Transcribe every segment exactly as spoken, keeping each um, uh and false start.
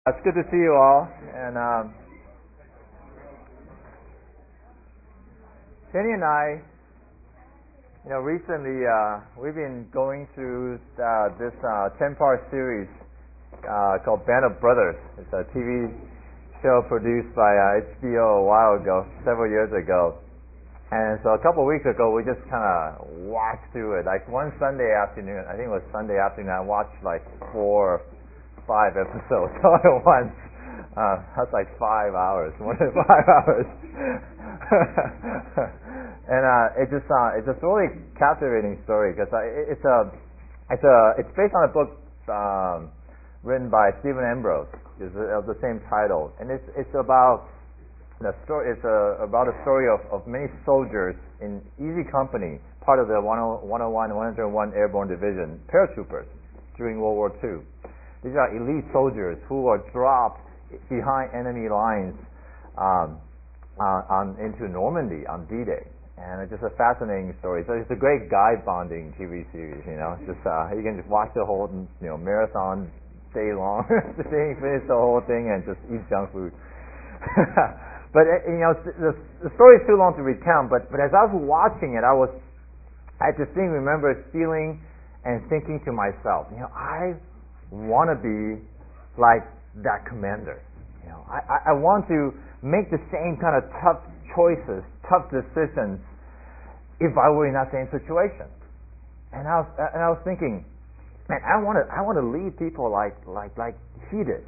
It's good to see you all. And um, Penny and I, you know, recently uh, we've been going through uh, this uh, ten-part series uh, called Band of Brothers. It's a T V show produced by uh, H B O a while ago, several years ago. And so a couple of weeks ago, we just kind of watched through it. Like one Sunday afternoon, I think it was Sunday afternoon, I watched like four, five episodes all at once. Uh, that's like five hours, more than five hours. and uh, it just uh, it's just really captivating story because it, it's a it's a it's based on a book um, written by Stephen Ambrose, is of the same title, and it's it's about the story. It's a, about a story of, of many soldiers in Easy Company, part of the one oh one, one oh one Airborne Division, paratroopers during World War Two. These are elite soldiers who are dropped behind enemy lines um, on, on into Normandy on D-Day, and it's just a fascinating story. So it's a great guy bonding T V series. You know, just uh, you can just watch the whole you know marathon day long, finish the whole thing, and just eat junk food. But you know, the, the story is too long to recount. But but as I was watching it, I was I distinctly remember feeling and thinking to myself, you know, I want to be like that commander. You know, I, I, I want to make the same kind of tough choices, tough decisions, if I were in that same situation. And I was and I was thinking, man, I want to I want to lead people like like like he did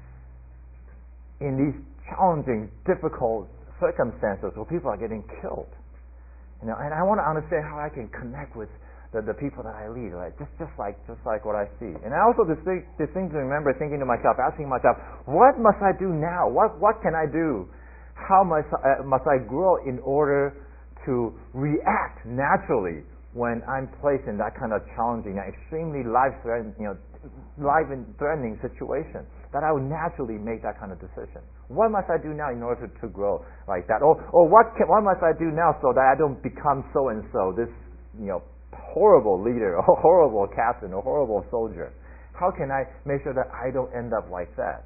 in these challenging, difficult circumstances where people are getting killed. You know, and I want to understand how I can connect with The, the people that I lead, right? Just just like just like what I see. And I also distinct, distinctly remember thinking to myself, asking myself, what must I do now? What what can I do? How must uh, must I grow in order to react naturally when I'm placed in that kind of challenging, extremely life-threatening, you know, life-threatening situation? That I would naturally make that kind of decision. What must I do now in order to, to grow like that? Or or what can, what must I do now so that I don't become so and so this you know. horrible leader, a horrible captain, a horrible soldier? How can I make sure that I don't end up like that?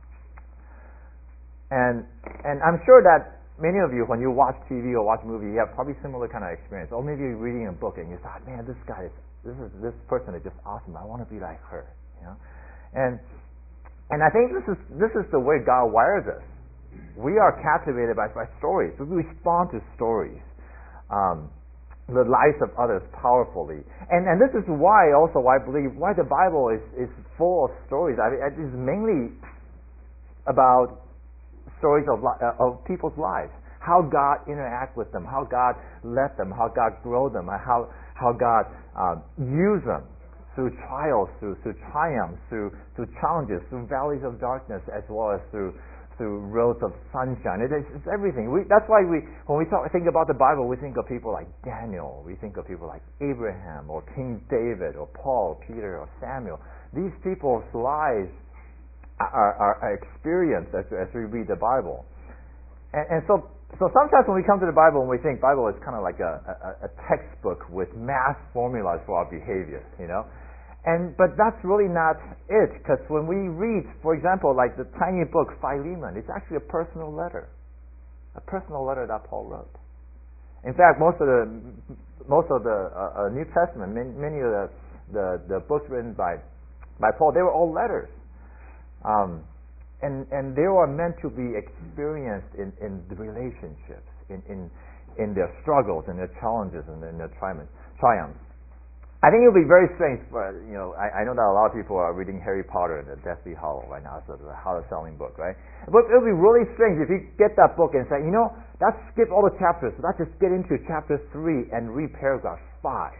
And and I'm sure that many of you, when you watch T V or watch a movie, you have probably similar kind of experience. Or maybe you're reading a book and you thought, man, this guy is this is this person is just awesome. I want to be like her. You know, and and I think this is this is the way God wires us. We are captivated by, by stories. We respond to stories. Um, the lives of others powerfully, and and this is why also I believe why the Bible is is full of stories. I mean, it is mainly about stories of uh, of people's lives, how God interact with them, how God led them, how God grow them, how how God uh, use them through trials, through through triumphs, through through challenges, through valleys of darkness, as well as through through roads of sunshine. It is, it's everything. We, that's why we, when we talk, think about the Bible, we think of people like Daniel, we think of people like Abraham, or King David, or Paul, Peter, or Samuel. These people's lives are, are, are experienced as, as we read the Bible. And, and so, so sometimes when we come to the Bible and we think Bible is kind of like a, a, a textbook with math formulas for our behavior, you know. And but that's really not it, because when we read, for example, like the tiny book Philemon, it's actually a personal letter, a personal letter that Paul wrote. In fact, most of the most of the uh, uh, New Testament, many, many of the, the the books written by by Paul, they were all letters, um, and and they were meant to be experienced in, in the relationships, in, in in their struggles and their challenges and in their triumphs. I think it would be very strange for, you know, I, I know that a lot of people are reading Harry Potter and the Deathly Hallows right now, so it's a hard-selling book, right? But it would be really strange if you get that book and say, you know, let's skip all the chapters, let's just get into chapter three and read paragraph five.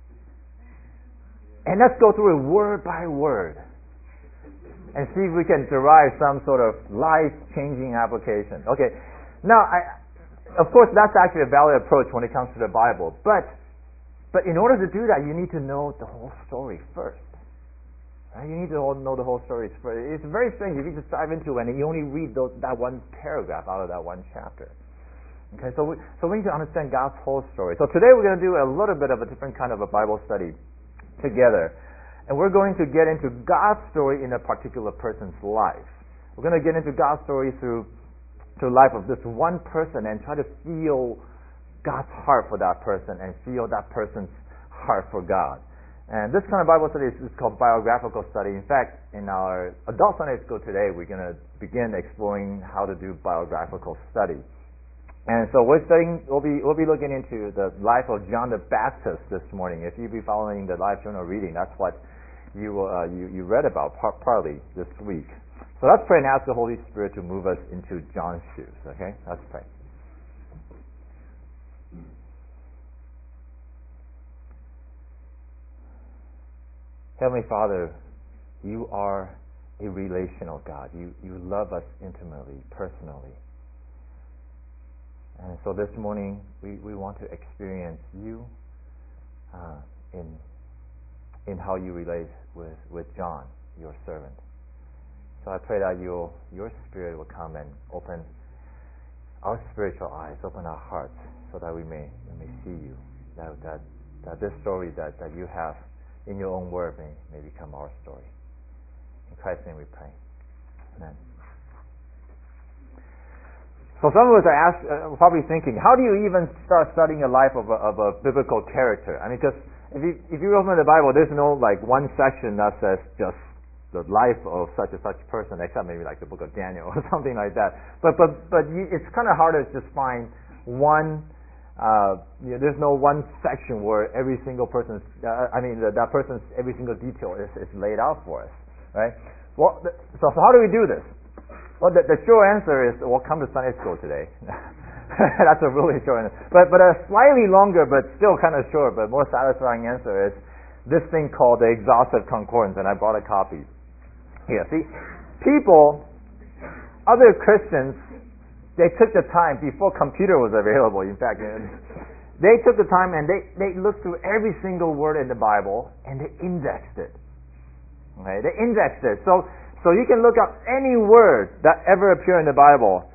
And let's go through it word by word and see if we can derive some sort of life-changing application. Okay, now, I, of course, that's actually a valid approach when it comes to the Bible, but But in order to do that, you need to know the whole story first. Right? You need to know the whole story first. It's very strange if you just dive into it and you only read those, that one paragraph out of that one chapter. Okay, so we, so we need to understand God's whole story. So today we're going to do a little bit of a different kind of a Bible study together. And we're going to get into God's story in a particular person's life. We're going to get into God's story through through the life of this one person and try to feel God's heart for that person and feel that person's heart for God. And this kind of Bible study is, is called biographical study. In fact, in our adult Sunday school today, we're going to begin exploring how to do biographical study. And so we're studying. We'll be we'll be looking into the life of John the Baptist this morning. If you've been following the live journal reading, that's what you uh, you you read about par- partly this week. So let's pray and ask the Holy Spirit to move us into John's shoes. Okay, let's pray. Heavenly Father, you are a relational God. You you love us intimately, personally. And so this morning, we, we want to experience you uh, in in how you relate with, with John, your servant. So I pray that you'll, your Spirit will come and open our spiritual eyes, open our hearts, so that we may we may see you. That that, that this story that, that you have in your own word may, may become our story. In Christ's name we pray. Amen. So some of us are ask, uh, probably thinking, how do you even start studying a life of a, of a biblical character? I mean, because if you if you open the Bible, there's no like one section that says just the life of such and such person, except maybe like the book of Daniel or something like that. But but but you, it's kind of hard to just find one. Uh, you know, there's no one section where every single person's. Uh, I mean, that, that person's every single detail is, is laid out for us, right? Well, th- so how do we do this? Well, the, the short answer is, well, come to Sunday school today. That's a really short answer. But, but a slightly longer, but still kind of short, but more satisfying answer is this thing called the Exhaustive Concordance, and I brought a copy. Here, see? People, other Christians, they took the time, before computer was available, in fact, they took the time and they, they looked through every single word in the Bible, and they indexed it. Okay? They indexed it. So, So you can look up any word that ever appear in the Bible,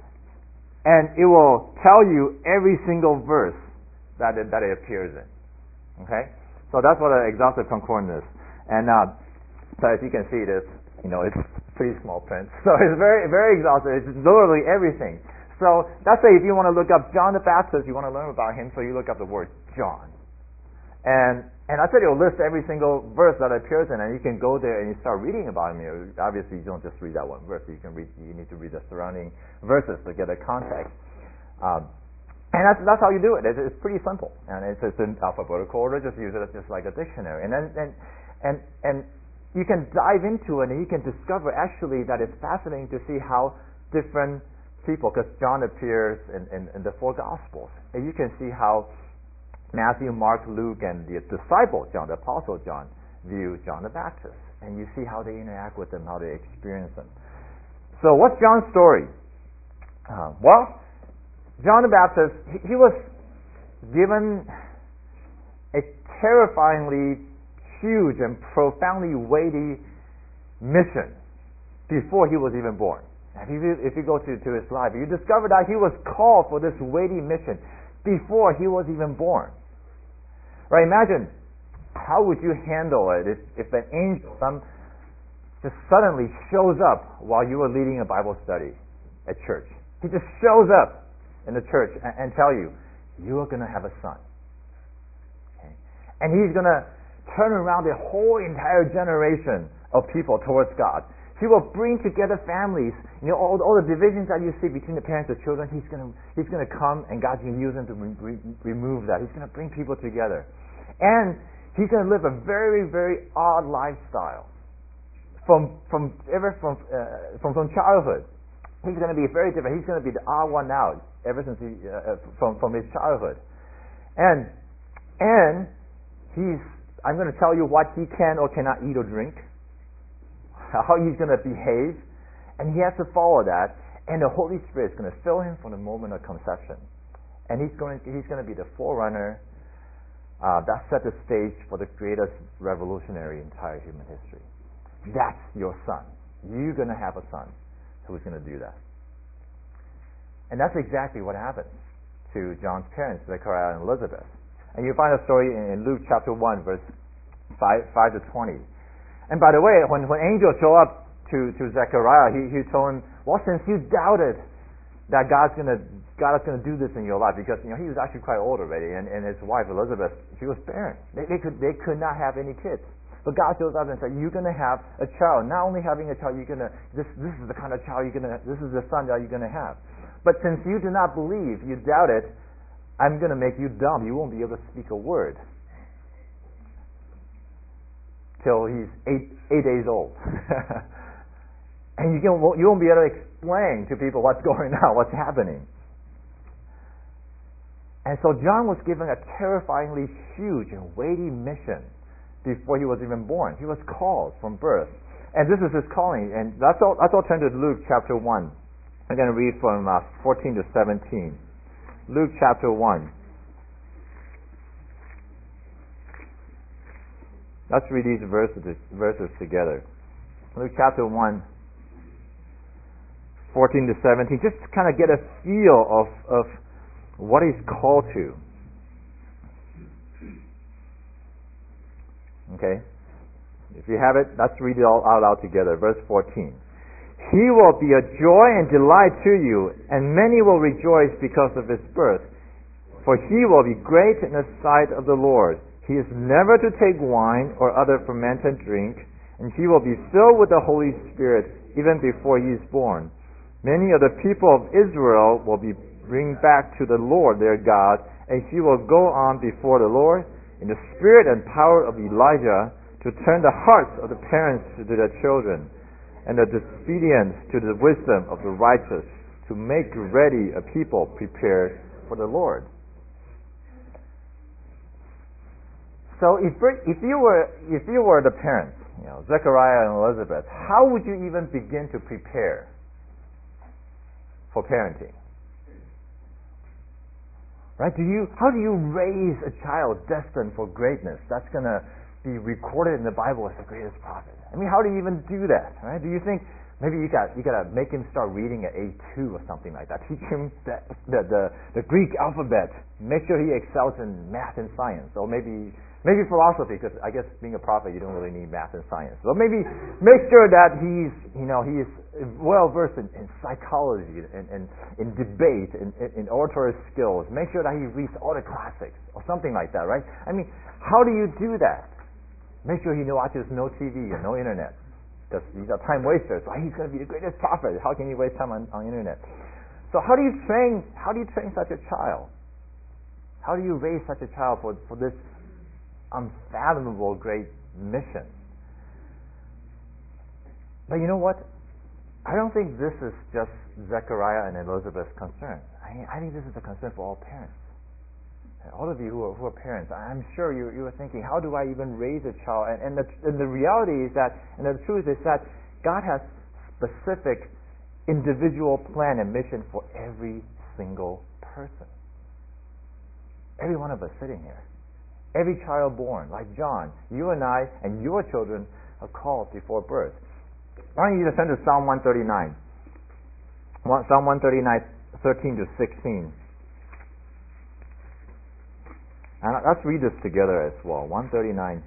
and it will tell you every single verse that it, that it appears in. Okay, so that's what an exhaustive concordance is. And uh, so as you can see, this you know it's pretty small print, so it's very very exhaustive. It's literally everything. So that's why if you want to look up John the Baptist, you want to learn about him, so you look up the word John. And and I said it will list every single verse that appears in, and you can go there and you start reading about him. You know, obviously, you don't just read that one verse. You can read. You need to read the surrounding verses to get a context. Um, and that's that's how you do it. It's, it's pretty simple, and it's, it's in alphabetical order. Just use it as just like a dictionary, and then and and and you can dive into it, and you can discover actually that it's fascinating to see how different people, because John appears in, in, in the four Gospels, and you can see how Matthew, Mark, Luke, and the disciple John, the apostle John, view John the Baptist. And you see how they interact with him, how they experience him. So what's John's story? Uh, well, John the Baptist, he, he was given a terrifyingly huge and profoundly weighty mission before he was even born. If you, if you go to, to his life, you discover that he was called for this weighty mission before he was even born. Right? Imagine, how would you handle it if, if an angel some, just suddenly shows up while you were leading a Bible study at church? He just shows up in the church and, and tell you, you are going to have a son. Okay? And he's going to turn around the whole entire generation of people towards God. He will bring together families. You know, all, all the divisions that you see between the parents and children, he's going to he's going to come, and God's going to use him to re- re- remove that. He's going to bring people together. And he's going to live a very, very odd lifestyle. From from ever from uh, from, from childhood. He's going to be very different. He's going to be the odd one out ever since he, uh, from, from his childhood. And and he's I'm going to tell you what he can or cannot eat or drink, how he's going to behave, and he has to follow that, and the Holy Spirit is going to fill him from the moment of conception, and he's going he's going to be the forerunner uh, that set the stage for the greatest revolutionary in entire human history. That's your son. You're going to have a son who's going to do that, and that's exactly what happened to John's parents, Zechariah and Elizabeth. And you find a story in Luke chapter one, verse five, five to twenty. And by the way, when when angels show up to, to Zechariah. He, he told him, well, since you doubted that God's gonna God is gonna do this in your life, because you know he was actually quite old already, and, and his wife Elizabeth, she was barren. They, they could they could not have any kids. But God shows up and said, you're gonna have a child. Not only having a child, you're gonna this this is the kind of child you're gonna this is the son that you're gonna have. But since you do not believe, you doubt it, I'm gonna make you dumb. You won't be able to speak a word till he's eight eight days old. And you, can, you won't be able to explain to people what's going on, what's happening. And so John was given a terrifyingly huge and weighty mission before he was even born. He was called from birth. And this is his calling. And that's all, that's all turn to Luke chapter one. I'm going to read from uh, fourteen to seventeen. Luke chapter one. Let's read these verses, verses together. Luke chapter one. fourteen to seventeen, just to kind of get a feel of, of what he's called to. Okay? If you have it, let's read it all out loud together. Verse fourteen. He will be a joy and delight to you, and many will rejoice because of his birth. For he will be great in the sight of the Lord. He is never to take wine or other fermented drink, and he will be filled with the Holy Spirit even before he is born. Many of the people of Israel will be bring back to the Lord their God, and he will go on before the Lord in the spirit and power of Elijah to turn the hearts of the parents to their children, and the disobedient to the wisdom of the righteous, to make ready a people prepared for the Lord. So if if you were if you were the parents, you know, Zechariah and Elizabeth, how would you even begin to prepare for parenting? Right? Do you how do you raise a child destined for greatness? That's going to be recorded in the Bible as the greatest prophet. I mean, how do you even do that? Right? Do you think maybe you got you got to make him start reading at age two or something like that? Teach him the the the, the Greek alphabet. Make sure he excels in math and science, or maybe. Maybe philosophy, because I guess being a prophet, you don't really need math and science. So maybe make sure that he's, you know, he's well versed in, in psychology and in, in, in debate, in, in oratory skills. Make sure that he reads all the classics or something like that, right? I mean, how do you do that? Make sure he watches no T V and no internet, because these are time wasters. Like, he's going to be the greatest prophet. How can you waste time on, on internet? So how do you train? How do you train such a child? How do you raise such a child for for this unfathomable great mission? But you know what? I don't think this is just Zechariah and Elizabeth's concern. I, I think this is a concern for all parents. And all of you who are, who are parents, I'm sure you, you are thinking, how do I even raise a child? And, and, the, and the reality is that, and the truth is that God has specific individual plan and mission for every single person. Every one of us sitting here. Every child born, like John, you and I and your children are called before birth. Why don't you just turn to Psalm one thirty-nine? Psalm one thirty-nine, thirteen to sixteen. And let's read this together as well. one thirty-nine.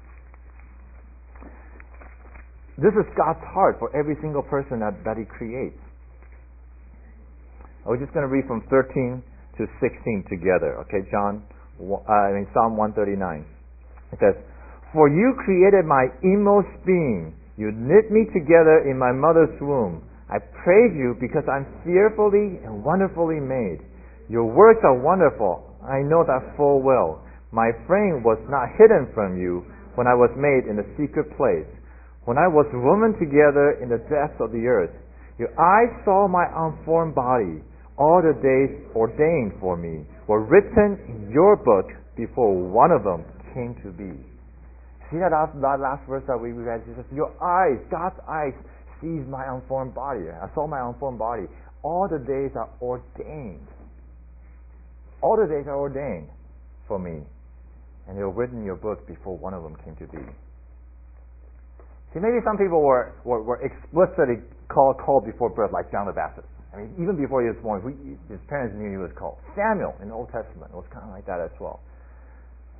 This is God's heart for every single person that, that He creates. We're just going to read from thirteen to sixteen together. Okay, John? Uh, I mean Psalm one thirty-nine. It says, "For you created my inmost being. You knit me together in my mother's womb. I praise you because I'm fearfully and wonderfully made. Your works are wonderful. I know that full well. My frame was not hidden from you when I was made in the secret place, when I was woven together in the depths of the earth. Your eyes saw my unformed body. All the days ordained for me were written in your book before one of them came to be." See that last, that last verse that we read? It says, your eyes, God's eyes, sees my unformed body. I saw my unformed body. All the days are ordained. All the days are ordained for me. And they were written in your book before one of them came to be. See, maybe some people were, were, were explicitly called, called before birth, like John the Baptist. I mean, even before he was born, we, his parents knew he was called. Samuel in the Old Testament was kind of like that as well.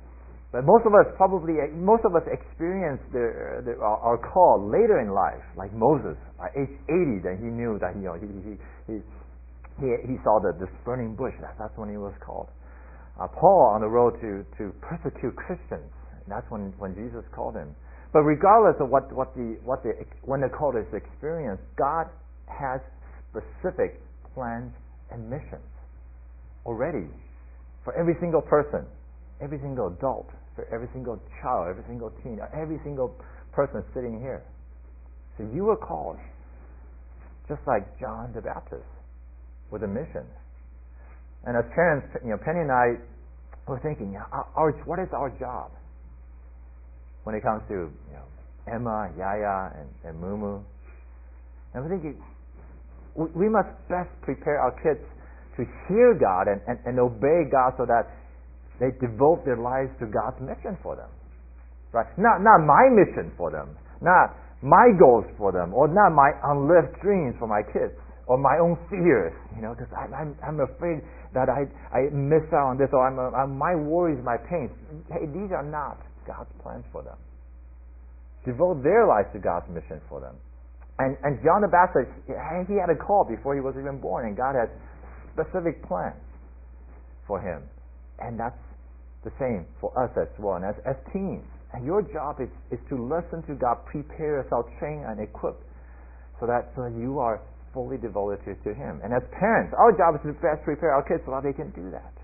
But most of us probably, most of us experience the, the, our, our call later in life, like Moses. At age eighty, then he knew that you know he he he he, he saw the this burning bush. That, that's when he was called. Uh, Paul on the road to to persecute Christians. That's when when Jesus called him. But regardless of what what the what the when the call is experienced, God has specific plans and missions already for every single person, every single adult, for every single child, every single teen, every single person sitting here. So you were called, just like John the Baptist, with a mission. And as parents, you know, Penny and I were thinking, our, our, what is our job when it comes to you know Emma, Yaya, and, and Mumu? And we're thinking, we, we must best prepare our kids to hear God and, and, and obey God so that they devote their lives to God's mission for them, right? Not not my mission for them, not my goals for them, or not my unlived dreams for my kids, or my own fears, you know, because I'm I'm afraid that I I miss out on this, or I'm, I'm my worries, my pains. Hey, these are not God's plans for them. Devote their lives to God's mission for them. And and John the Baptist, he had a call before he was even born, and God had specific plans for him. And that's the same for us as well. And as, as teens, and your job is, is to listen to God, prepare yourself, train and equip, so that so that you are fully devoted to, to Him. And as parents, our job is to best prepare our kids so that they can do that.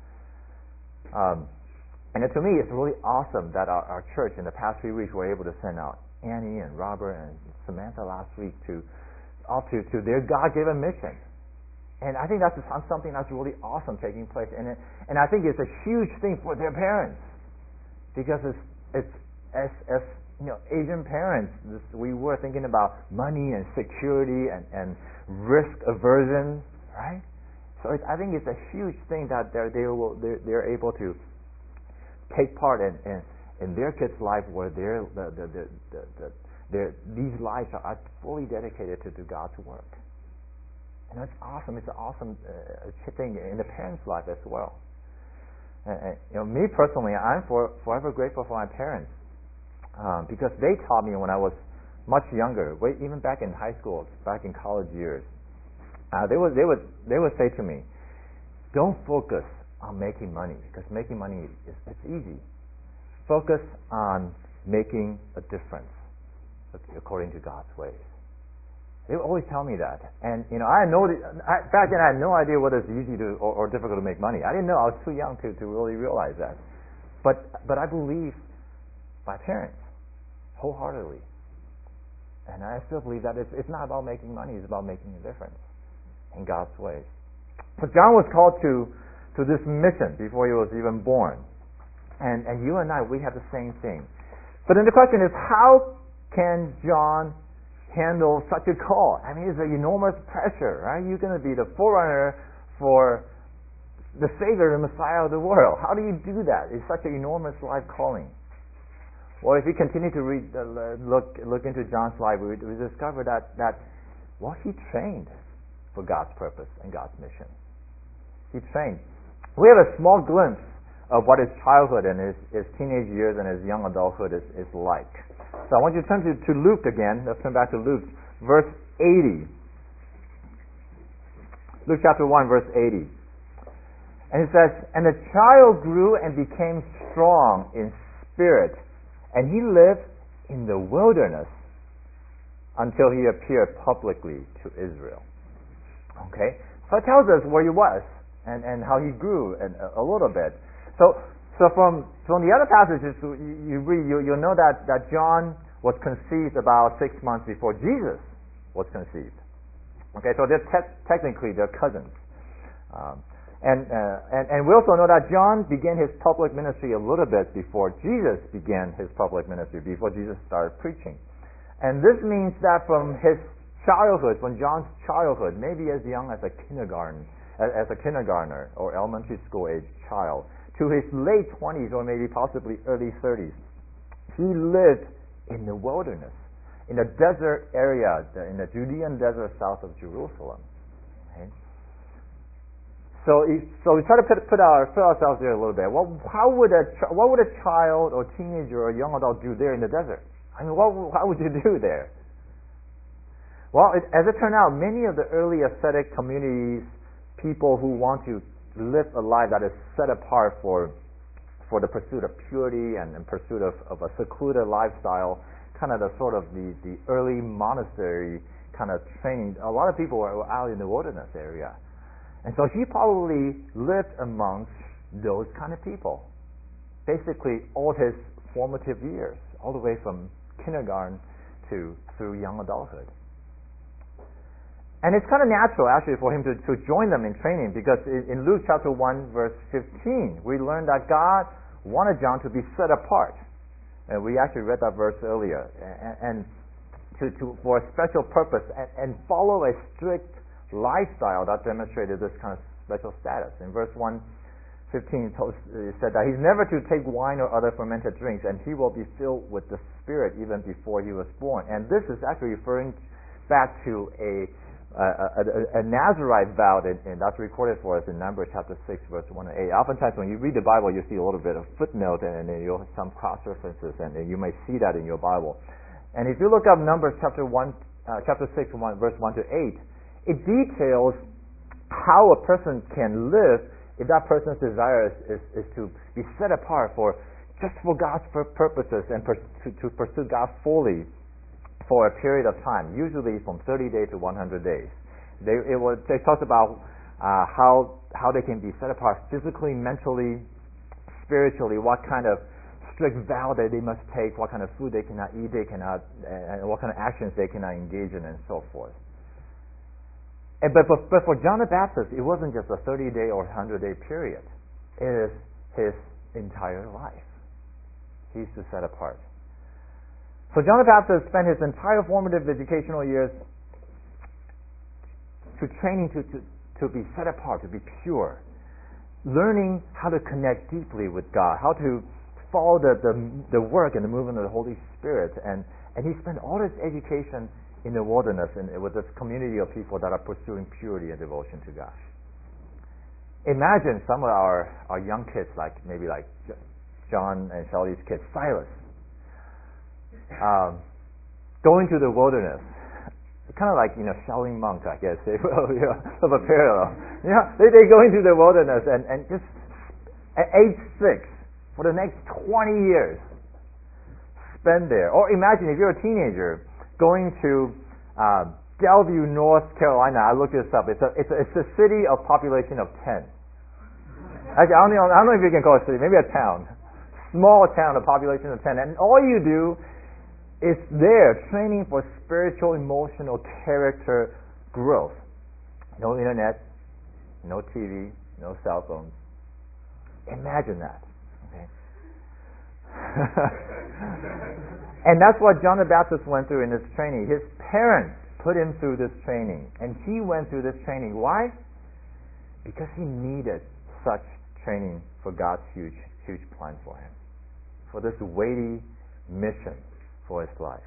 Um, and it, to me, it's really awesome that our, our church in the past few weeks were able to send out Annie and Robert and Samantha last week to off to, to their God-given mission. And I think that's something that's really awesome taking place, and it, and I think it's a huge thing for their parents, because it's it's as as you know Asian parents, this, we were thinking about money and security and, and risk aversion, right? So it, I think it's a huge thing that they're they will they're, they're able to take part in in, in their kids' life, where they're the the the, the, the their these lives are fully dedicated to do God's work. And it's awesome. It's an awesome uh, thing in the parents' life as well. And, and, you know, me personally, I'm for, forever grateful for my parents, um, because they taught me when I was much younger, way, even back in high school, back in college years. Uh, they would they would they would say to me, "Don't focus on making money, because making money is it's easy. Focus on making a difference according to God's ways." They would always tell me that, and you know, I had no. I, back then, I had no idea whether it's easy to or, or difficult to make money. I didn't know. I was too young to, to really realize that. But but I believe my parents wholeheartedly, and I still believe that it's it's not about making money. It's about making a difference in God's ways. So John was called to to this mission before he was even born, and and you and I, we have the same thing. But then the question is, how can John handle such a call? I mean, it's an enormous pressure, right? You're going to be the forerunner for the Savior, the Messiah of the world. How do you do that? It's such an enormous life calling. Well, if you continue to read, uh, look look into John's life, we, we discover that that well, he trained for God's purpose and God's mission. He trained. We have a small glimpse of what his childhood and his, his teenage years and his young adulthood is, is like. So I want you to turn to, to Luke again. Let's turn back to Luke, verse eighty. Luke chapter one, verse eighty. And it says, "And the child grew and became strong in spirit, and he lived in the wilderness until he appeared publicly to Israel." Okay? So it tells us where he was and, and how he grew and a, a little bit. So So from from the other passages you, you read, you, you'll know that, that John was conceived about six months before Jesus was conceived. Okay, so they're te- technically they're cousins. Um, and, uh, and and we also know that John began his public ministry a little bit before Jesus began his public ministry, before Jesus started preaching. And this means that from his childhood, from John's childhood, maybe as young as a kindergarten, as, as a kindergartner or elementary school age child, to his late twenties or maybe possibly early thirties, he lived in the wilderness, in the desert area, in the Judean desert south of Jerusalem. Right? So, so we try to put, put, our, put ourselves there a little bit. Well, how would a what would a child or teenager or young adult do there in the desert? I mean, what how would you do there? Well, it, as it turned out, many of the early ascetic communities, people who want to live a life that is set apart for for the pursuit of purity and, and pursuit of, of a secluded lifestyle, kind of the sort of the, the early monastery kind of training. A lot of people were out in the wilderness area. And so he probably lived amongst those kind of people. Basically, all his formative years, all the way from kindergarten to through young adulthood. And it's kind of natural, actually, for him to, to join them in training, because in, in Luke chapter one, verse fifteen, we learn that God wanted John to be set apart. And we actually read that verse earlier. And, and to, to, for a special purpose, and, and follow a strict lifestyle that demonstrated this kind of special status. In verse one fifteen, it said that he's never to take wine or other fermented drinks, and he will be filled with the Spirit even before he was born. And this is actually referring back to a a, a, a Nazarite vow, and, and that's recorded for us in Numbers chapter six, verse one and eight. Oftentimes, when you read the Bible, you see a little bit of footnote, and, and then you'll have some cross references, and, and you may see that in your Bible. And if you look up Numbers chapter one, uh, chapter six, one, verse one to eight. It details how a person can live if that person's desire is, is, is to be set apart for just for God's purposes and per, to, to pursue God fully for a period of time, usually from thirty days to one hundred days. They, it was, they talked about uh, how how they can be set apart physically, mentally, spiritually, what kind of strict vow that they must take, what kind of food they cannot eat, they cannot, and what kind of actions they cannot engage in, and so forth. And, but, but, but for John the Baptist, it wasn't just a thirty-day or one hundred-day period. It is his entire life. He's to set apart. So John the Baptist spent his entire formative educational years to training to, to, to be set apart, to be pure, learning how to connect deeply with God, how to follow the, the, the work and the movement of the Holy Spirit. And, and he spent all his education in the wilderness and with this community of people that are pursuing purity and devotion to God. Imagine some of our, our young kids, like maybe like John and Shelley's kids, Silas, um, going to the wilderness, kind of like, you know, Shaolin monks, I guess, they will, you know, of a parallel. You know, they, they go into the wilderness and, and just at age six, for the next twenty years, spend there. Or imagine if you're a teenager, going to uh, Bellevue, North Carolina. I looked this up. It's a, it's a, it's a city of population of ten. Actually, I don't, know, I don't know if you can call it a city, maybe a town. Small town of population of ten. And all you do is there training for spiritual, emotional, character growth. No internet, no T V, no cell phones. Imagine that. Okay. And that's what John the Baptist went through in his training. His parents put him through this training, and he went through this training. Why? Because he needed such training for God's huge, huge plan for him, for this weighty mission for his life.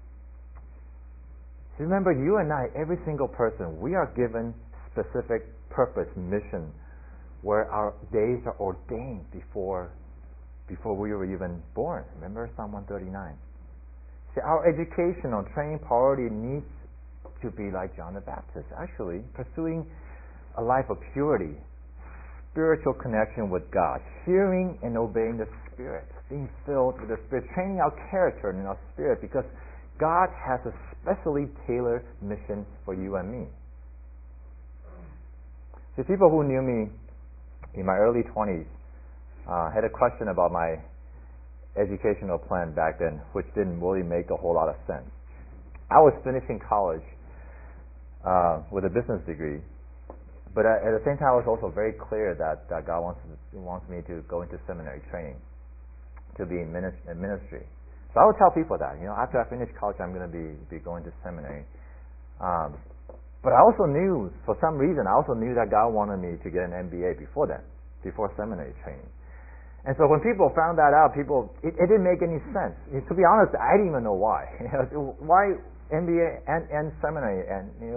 So remember, you and I, every single person, we are given specific purpose, mission, where our days are ordained before before we were even born. Remember Psalm one thirty-nine. See, our educational training priority needs to be like John the Baptist, actually pursuing a life of purity, spiritual connection with God, hearing and obeying the Spirit, being filled with the Spirit, training our character and our spirit, because God has a specially tailored mission for you and me. See, people who knew me in my early twenties uh, had a question about my educational plan back then, which didn't really make a whole lot of sense. I was finishing college uh, with a business degree, but at the same time, I was also very clear that, that God wants wants me to go into seminary training, to be in ministry. So I would tell people that, you know, after I finish college, I'm going to be be going to seminary. Um, but I also knew, for some reason, I also knew that God wanted me to get an M B A before that, before seminary training. And so when people found that out, people it, it didn't make any sense. To be honest, I didn't even know why. You know, why M B A and, and seminary, and you know,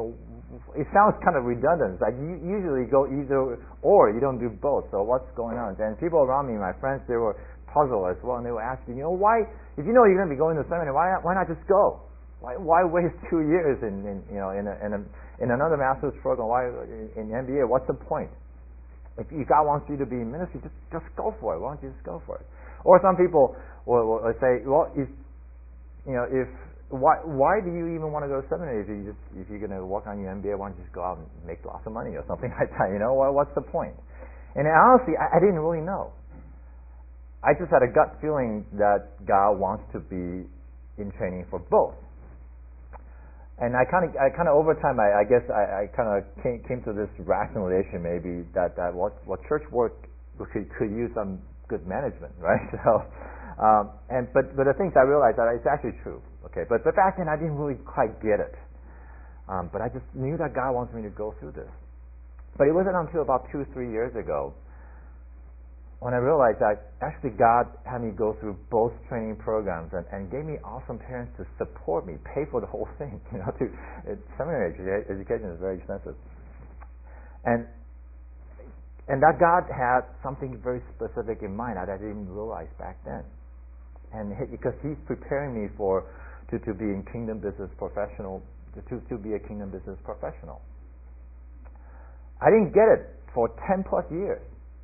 it sounds kind of redundant. It's like you usually go either or, you don't do both. So what's going on? And people around me, my friends, they were puzzled as well, and they were asking, you know, why? If you know you're going to be going to seminary, why not, why not just go? Why why waste two years in, in you know in a, in a, in another master's program? Why in M B A? What's the point? If God wants you to be in ministry, just just go for it. Why don't you just go for it? Or some people will, will say, well, if you know if Why why do you even want to go to seminary if you just if you're going to work on your M B A? Why don't you just go out and make lots of money or something like that? You know, what, what's the point? And honestly, I, I didn't really know. I just had a gut feeling that God wants to be in training for both. And I kind of I kind of over time I, I guess I, I kind of came, came to this rationalization maybe that that what what church work could could use some good management, right? So. Um, and but but the things I realized that it's actually true. Okay, but but back then I didn't really quite get it. Um, but I just knew that God wants me to go through this. But it wasn't until about two three years ago when I realized that actually God had me go through both training programs and, and gave me awesome parents to support me, pay for the whole thing. You know, to it, seminary education is very expensive, and and that God had something very specific in mind that I didn't realize back then. And he, because He's preparing me for to, to be in kingdom business professional to, to be a kingdom business professional. I didn't get it for ten plus years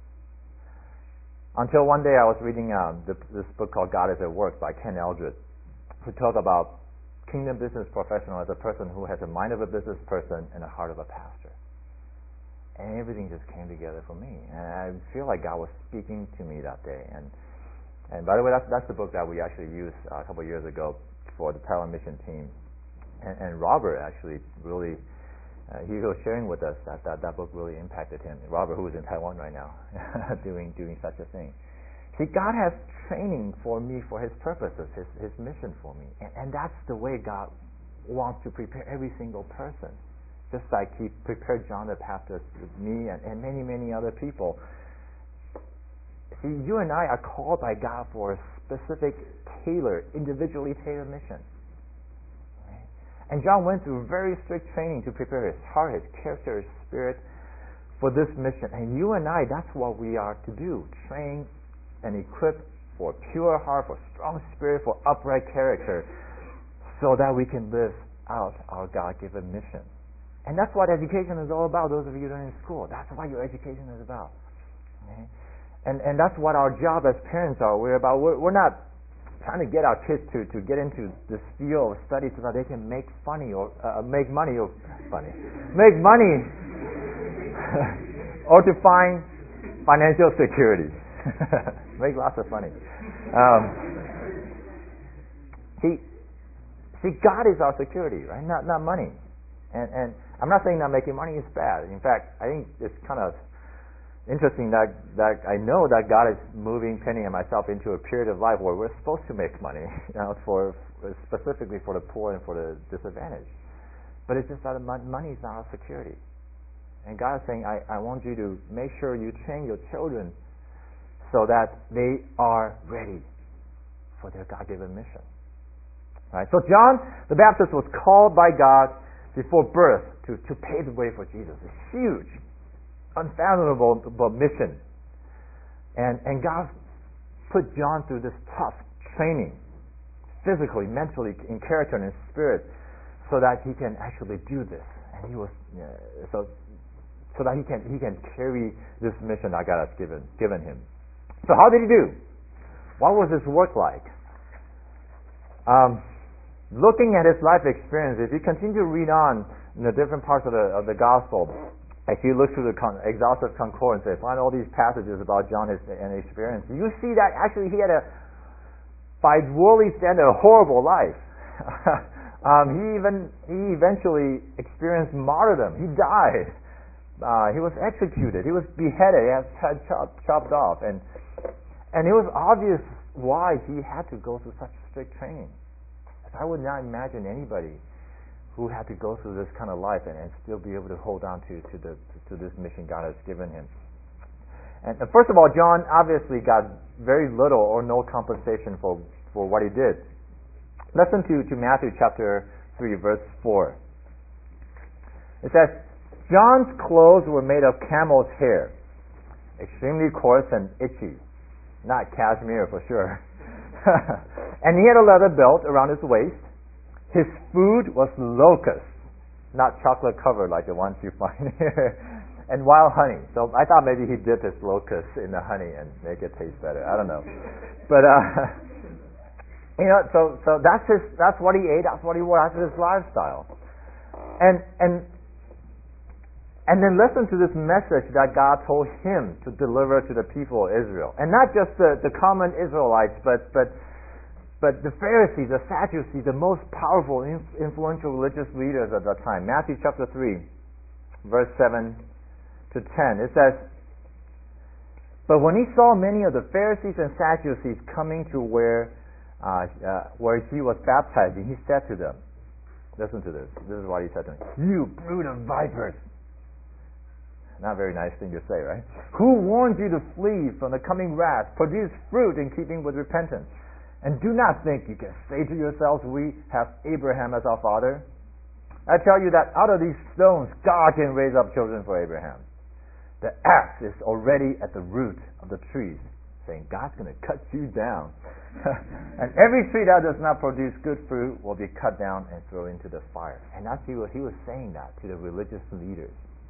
until one day I was reading um, the, this book called God is at Work by Ken Eldred, who talks about kingdom business professional as a person who has a mind of a business person and a heart of a pastor. And everything just came together for me, and I feel like God was speaking to me that day. And And by the way, that's that's the book that we actually used uh, a couple of years ago for the Parallel Mission team. And, and Robert actually really, uh, he was sharing with us that, that that book really impacted him. Robert, who is in Taiwan right now, doing doing such a thing. See, God has training for me for His purposes, His His mission for me, and, and that's the way God wants to prepare every single person. Just like He prepared John the Baptist, me, and, and many many other people. See, you and I are called by God for a specific, tailored, individually tailored mission. Right? And John went through very strict training to prepare his heart, his character, his spirit for this mission. And you and I, that's what we are to do. Train and equip for pure heart, for strong spirit, for upright character, so that we can live out our God-given mission. And that's what education is all about, those of you that are in school. That's what your education is about. Okay? And and that's what our job as parents are. We're about. We're, we're not trying to get our kids to, to get into this field of study so that they can make funny or uh, make money or funny, make money, or to find financial security. Make lots of money. Um, see, see, God is our security, right? Not not money. And and I'm not saying that making money is bad. In fact, I think it's kind of interesting that that I know that God is moving Penny and myself into a period of life where we're supposed to make money, you know, for specifically for the poor and for the disadvantaged. But it's just that money is not our security. And God is saying, I, I want you to make sure you train your children so that they are ready for their God-given mission. Right? So John the Baptist was called by God before birth to, to pave the way for Jesus. It's huge, unfathomable mission. And and God put John through this tough training, physically, mentally, in character and in spirit, so that he can actually do this. And he was uh, so so that he can he can carry this mission that God has given given him. So how did he do? What was his work like? Um, looking at his life experience, if you continue to read on in the different parts of the of the gospel, if you look through the con- exhaustive concordance, find all these passages about John his, and his experience, you see that actually he had a, by worldly standard, a horrible life. um, he even he eventually experienced martyrdom. He died. Uh, he was executed. He was beheaded. He had his head chopped, chopped off, and and it was obvious why he had to go through such strict training. I would not imagine anybody who had to go through this kind of life and, and still be able to hold on to, to the to this mission God has given him. And uh, first of all, John obviously got very little or no compensation for, for what he did. Listen to, to Matthew chapter three, verse four. It says, John's clothes were made of camel's hair, extremely coarse and itchy. Not cashmere for sure. And he had a leather belt around his waist. His food was locusts, not chocolate covered like the ones you find here, and wild honey. So I thought maybe he dipped his locusts in the honey and make it taste better. I don't know. But, uh, you know, so, so that's his, that's what he ate, that's what he wore, that's his lifestyle. And, and, and then listen to this message that God told him to deliver to the people of Israel. And not just the, the common Israelites, but, but, but the Pharisees, the Sadducees, the most powerful, influential religious leaders at that time. Matthew chapter three, verse seven to ten. It says, but when he saw many of the Pharisees and Sadducees coming to where, uh, uh, where he was baptizing, he said to them, listen to this. This is what he said to them. You brood of vipers. Not a very nice thing to say, right? Who warned you to flee from the coming wrath? Produce fruit in keeping with repentance. And do not think you can say to yourselves, we have Abraham as our father. I tell you that out of these stones, God can raise up children for Abraham. The axe is already at the root of the trees, saying, God's going to cut you down. And every tree that does not produce good fruit will be cut down and thrown into the fire. And that's he was, he was saying that to the religious leaders.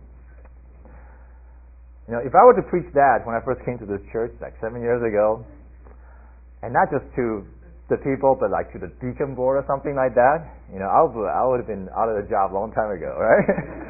You know, if I were to preach that when I first came to this church, like seven years ago, and not just to the people, but like to the deacon board or something like that, you know, I would, I would have been out of the job a long time ago, right?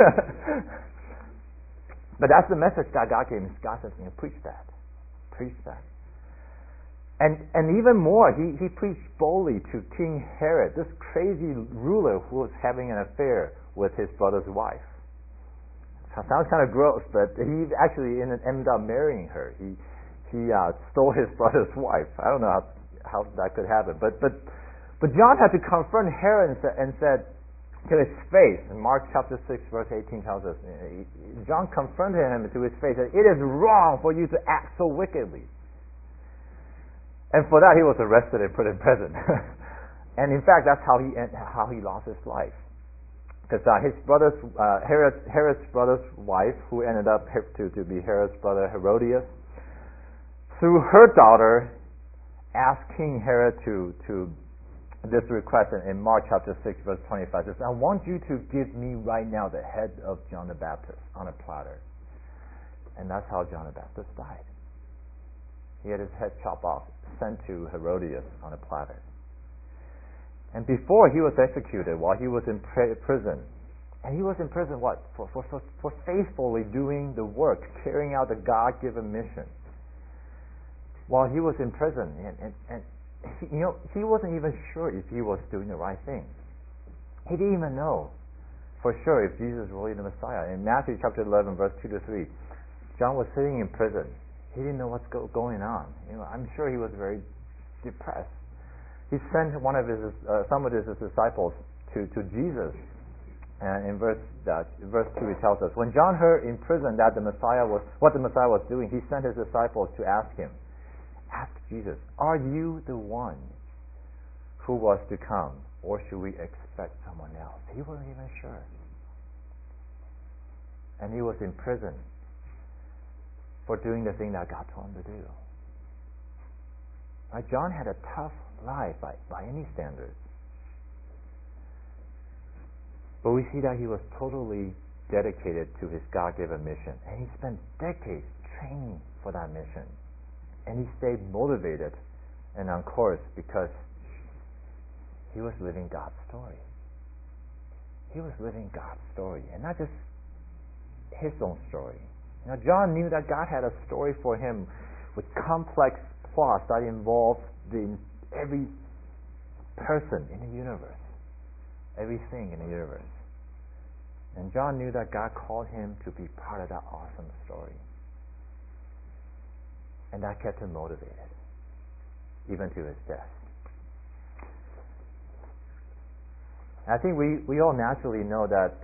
But that's the message that God gave me. God says, you know, preach that. Preach that. And and even more, he, he preached boldly to King Herod, this crazy ruler who was having an affair with his brother's wife. Sounds kind of gross, but he actually ended up marrying her. He he uh, stole his brother's wife. I don't know how, how that could happen, but but but John had to confront Herod and, sa- and said to his face. In Mark chapter six, verse eighteen tells us, John confronted him to his face that it is wrong for you to act so wickedly. And for that, he was arrested and put in prison. And in fact, that's how he how he lost his life. Because uh, his brother's uh, Herod, Herod's brother's wife, who ended up to, to be Herod's brother Herodias, through her daughter, asked King Herod to to this request in, in Mark chapter six, verse twenty-five. Says, I want you to give me right now the head of John the Baptist on a platter. And that's how John the Baptist died. He had his head chopped off, sent to Herodias on a platter. And before he was executed, while he was in prison, and he was in prison what? For, for, for, for faithfully doing the work, carrying out the God-given mission. While he was in prison, and, and, and he, you know, he wasn't even sure if he was doing the right thing. He didn't even know for sure if Jesus was really the Messiah. In Matthew chapter eleven, verse two to three, John was sitting in prison. He didn't know what's go, going on. You know, I'm sure he was very depressed. He sent one of his, uh, some of his disciples to, to Jesus. And in verse uh, verse two, it tells us, when John heard in prison that the Messiah was what the Messiah was doing, he sent his disciples to ask him, ask Jesus, are you the one who was to come, or should we expect someone else? He wasn't even sure. And he was in prison for doing the thing that God told him to do. Right? John had a tough life by, by any standards. But we see that he was totally dedicated to his God-given mission. And he spent decades training for that mission. And he stayed motivated and on course because he was living God's story. He was living God's story, and not just his own story. Now, John knew that God had a story for him with complex plots that involved the, every person in the universe, everything in the universe. And John knew that God called him to be part of that awesome story. And that kept him motivated, even to his death. I think we, we all naturally know that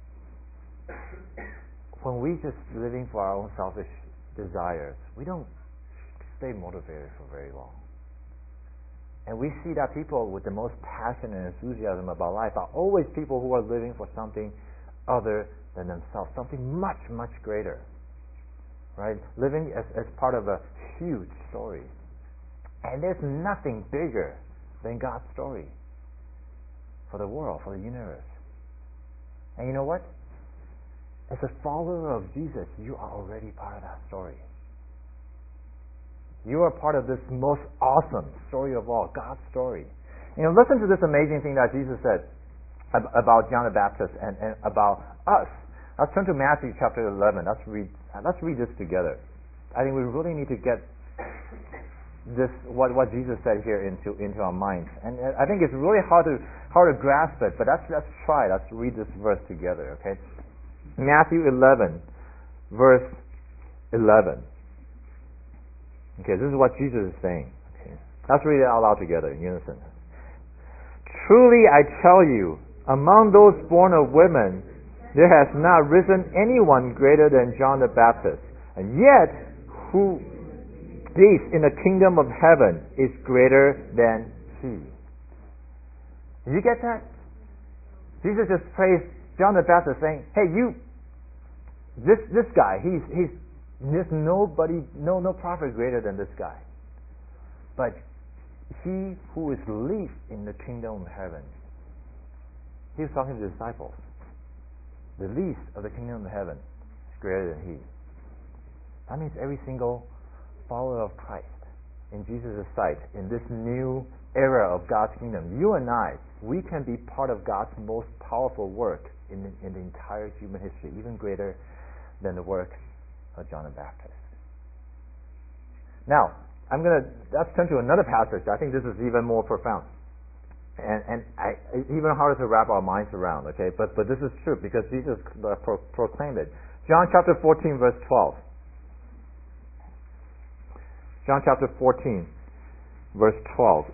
when we just living for our own selfish desires, we don't stay motivated for very long. And we see that people with the most passion and enthusiasm about life are always people who are living for something other than themselves, something much, much greater. Right? Living as, as part of a huge story. And there's nothing bigger than God's story for the world, for the universe. And you know what? As a follower of Jesus, you are already part of that story. You are part of this most awesome story of all, God's story. You know, listen to this amazing thing that Jesus said about John the Baptist and, and about us. Let's turn to Matthew chapter eleven. Let's read. Let's read this together. I think we really need to get this what what Jesus said here into into our minds. And I think it's really hard to hard to grasp it. But let's let's try. Let's read this verse together. Okay. Matthew eleven, verse eleven. Okay, this is what Jesus is saying. Okay. Let's read it out loud together in unison. Truly I tell you, among those born of women, there has not risen anyone greater than John the Baptist. And yet, who least in the kingdom of heaven is greater than he. Did you get that? Jesus just praised John the Baptist, saying, "Hey, you, this this guy, he's he's there's nobody, no no prophet greater than this guy. But he who is least in the kingdom of heaven," he was talking to the disciples, "the least of the kingdom of heaven is greater than he." That means every single follower of Christ in Jesus' sight, in this new era of God's kingdom, you and I, we can be part of God's most powerful work in the, in the entire human history, even greater than the work of John the Baptist. Now, I'm going to, let's turn to another passage. I think this is even more profound. And, and I, it's even harder to wrap our minds around, okay? But, but this is true because Jesus pro- proclaimed it. John chapter fourteen, verse twelve. John chapter fourteen, verse twelve.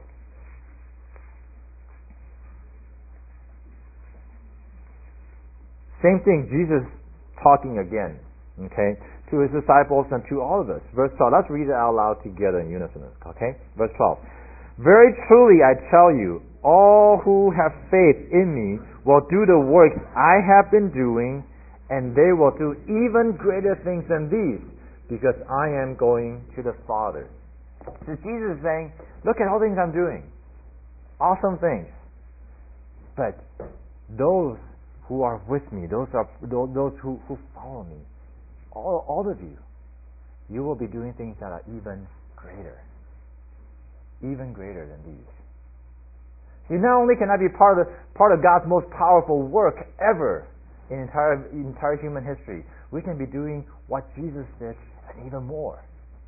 Same thing, Jesus talking again, okay, to his disciples and to all of us. Verse twelve, let's read it out loud together in unison, okay? Verse twelve. Very truly I tell you, all who have faith in me will do the works I have been doing, and they will do even greater things than these, because I am going to the Father. So Jesus is saying, look at all the things I'm doing. Awesome things. But those who are with me, those are those who, who follow me, all, all of you, you will be doing things that are even greater. Even greater than these. See, not only can I be part of part of God's most powerful work ever in entire entire human history, we can be doing what Jesus did and even more.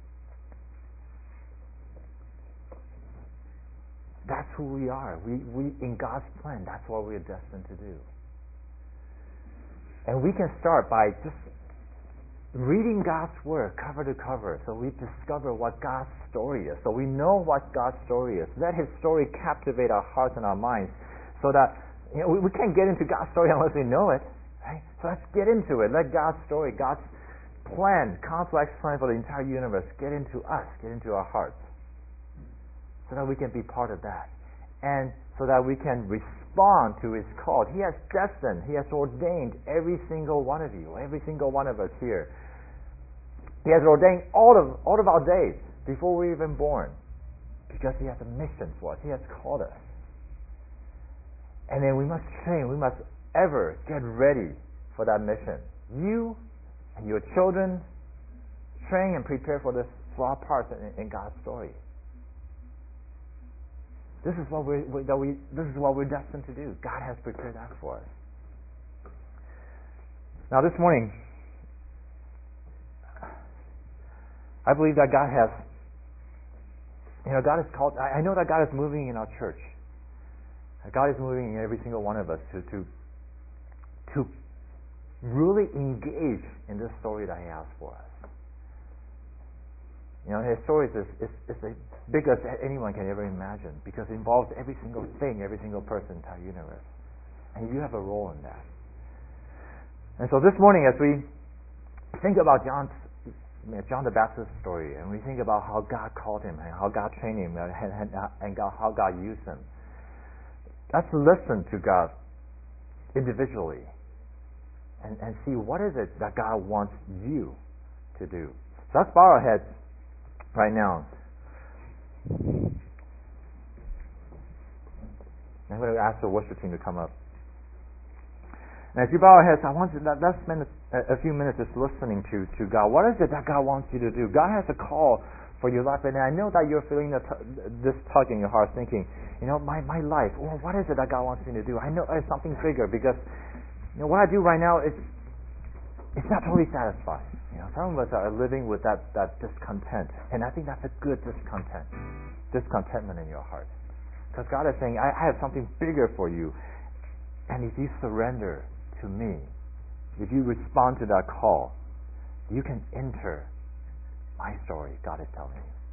That's who we are. We we in God's plan, that's what we're destined to do. And we can start by just reading God's Word cover to cover, so we discover what God's story is, so we know what God's story is. Let His story captivate our hearts and our minds, so that, you know, we, we can't get into God's story unless we know it, right? So let's get into it. Let God's story, God's plan, complex plan for the entire universe, get into us, get into our hearts, so that we can be part of that, and so that we can respond to His call. He has destined, He has ordained every single one of you, every single one of us here. He has ordained all of all of our days before we were even born, because He has a mission for us. He has called us, and then we must train. We must ever get ready for that mission. You and your children train and prepare for this, for our parts in, in God's story. This is what we that we this is what we're destined to do. God has prepared that for us. Now, this morning, I believe that God has, you know, God has called. I know that God is moving in our church. God is moving in every single one of us to to to really engage in this story that He has for us. You know, His story is is, is as big as anyone can ever imagine, because it involves every single thing, every single person in the entire universe, and you have a role in that. And so this morning, as we think about John's John the Baptist's story, and we think about how God called him, and how God trained him, and, and, and God, how God used him, let's listen to God individually, and, and see what is it that God wants you to do. So let's bow our heads right now. I'm going to ask the worship team to come up. And as you bow our heads, I want you to, let's spend a, a few minutes just listening to, to God. What is it that God wants you to do? God has a call for your life, and I know that you're feeling the t- this tug in your heart, thinking, you know, my, my life, well, what is it that God wants me to do? I know it's something bigger, because you know what I do right now is it's not totally satisfying. You know, some of us are living with that, that discontent, and I think that's a good discontent, discontentment in your heart, because God is saying, I, I have something bigger for you, and if you surrender to me, if you respond to that call, you can enter my story, God is telling you.